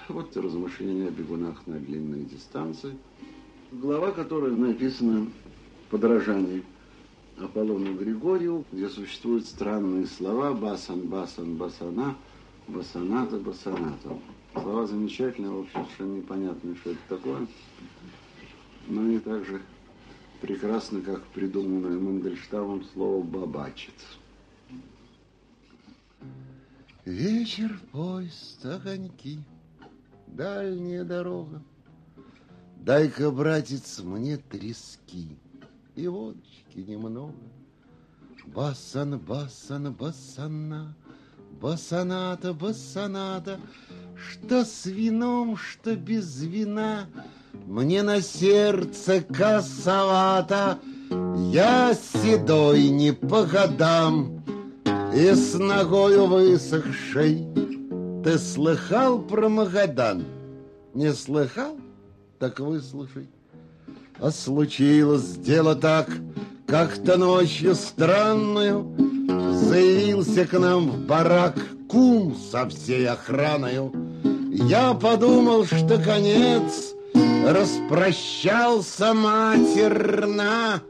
Вот размышления о бегунах на длинные дистанции. Глава, которая написана в подражании Аполлону Григорию, где существуют странные слова «басан, басан, басана», «басаната, басаната». Слова замечательные, в общем, совершенно непонятно, что это такое. Но они также прекрасны, как придуманное Мандельштамом слово «бабачит». Вечер, поезд, огоньки, дальняя дорога. Дай-ка, братец, мне трески и водочки немного. Басан, басан, басана, басаната, басаната. Что с вином, что без вина, мне на сердце косовато. Я седой не по годам и с ногою высохшей. Ты слыхал про Магадан? Не слыхал? Так выслушай. А случилось дело так, как-то ночью странную заявился к нам в барак кум со всей охраною. Я подумал, что конец, распрощался матерно.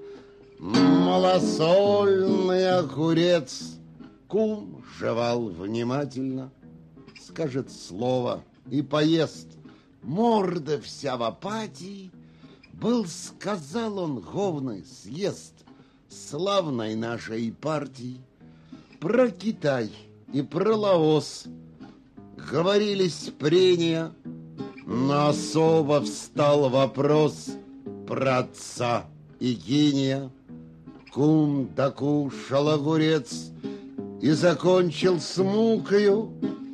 Малосольный огурец. Кум жевал внимательно, скажет слово и поест. Морда вся в апатии. Был, сказал он, говный съезд славной нашей партии. Про Китай и про Лаос говорились прения, но особо встал вопрос про отца и гения. Кум докушал огурец и закончил с мукою.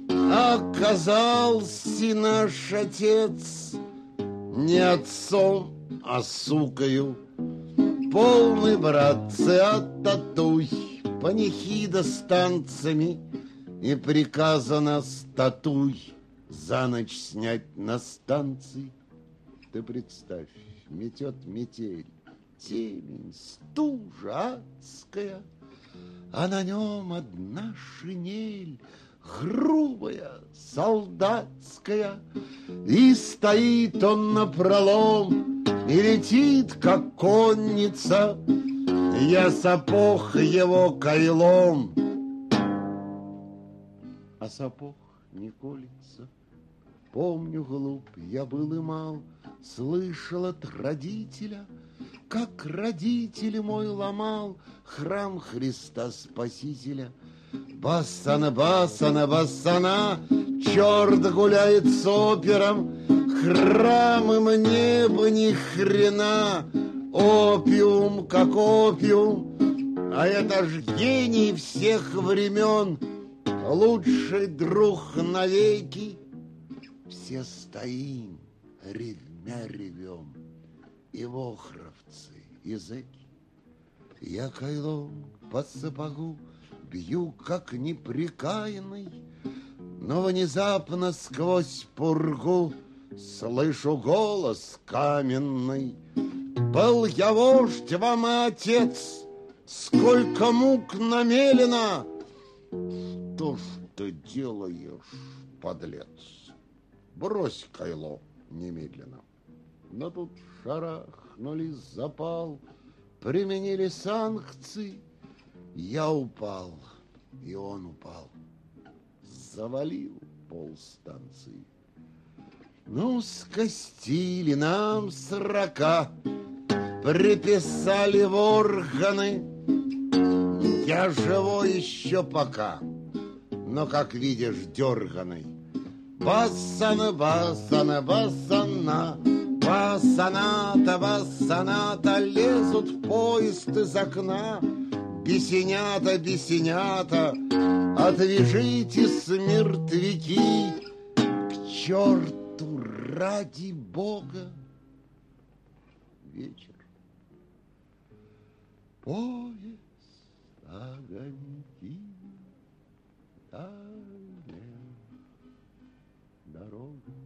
Оказался наш отец не отцом, а сукою. Полный, братцы, оттатуй панихида с танцами, и приказано статуй за ночь снять на станции. Ты представь, метет метель, темень, стужа адская, а на нем одна шинель, грубая, солдатская, и стоит он напролом, и летит, как конница. Я сапог его кайлом, а сапог не колется. Помню, глуп, я был и мал, слышал от родителя, как родитель мой ломал храм Христа Спасителя. Басана, басана, басана, черт гуляет с опером, храмы мне бы ни хрена, опиум как опиум, а это ж гений всех времен, лучший друг навеки. Все стоим, ревмя ревем, и вохровцы, и зэки. Я кайлом по сапогу бью, как неприкаянный, но внезапно сквозь пургу слышу голос каменный. Был я вождь, вам и отец, сколько мук намелено. Что ж ты делаешь, подлец? Брось кайло немедленно. Но тут шарахнули запал, применили санкции. Я упал, и он упал, завалил полстанции. Ну, скостили нам 40, приписали в органы. Я живой еще пока, но, как видишь, дерганый. Басана, басана, басана, басаната, басаната, лезут в поезд из окна. Бесенята, бесенята, отвяжитесь, мертвяки, к черту ради Бога. Вечер. Поезд, огоньки, дальняя дорога.